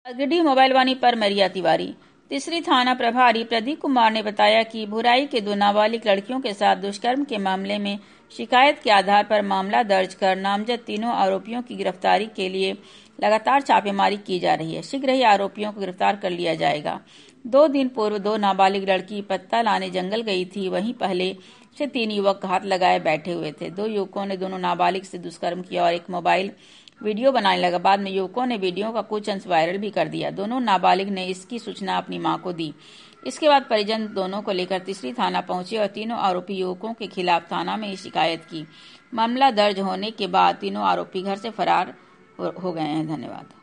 Giridih mobile वाणी पर मरिया तिवारी। तीसरी थाना प्रभारी प्रदीप कुमार ने बताया कि भुराई के 2 नाबालिग लड़कियों के साथ दुष्कर्म के मामले में शिकायत के आधार पर मामला दर्ज कर नामजद तीनों आरोपियों की गिरफ्तारी के लिए लगातार छापेमारी की जा रही है। शीघ्र ही आरोपियों को गिरफ्तार कर लिया जाएगा। 2 दिन पूर्व 2 नाबालिग लड़की पत्ता लाने जंगल गई थी। वहीं पहले से 3 युवक घात लगाए बैठे हुए थे। 2 युवकों ने दोनों नाबालिग से दुष्कर्म किया और एक मोबाइल वीडियो बनाने लगा। बाद में युवकों ने वीडियो का कुछ अंश वायरल भी कर दिया। दोनों नाबालिग ने इसकी सूचना अपनी मां को दी। इसके बाद परिजन दोनों को लेकर तीसरी थाना पहुंचे और तीनों आरोपी युवकों के खिलाफ थाना में शिकायत की। मामला दर्ज होने के बाद तीनों आरोपी घर से फरार हो गए हैं। धन्यवाद।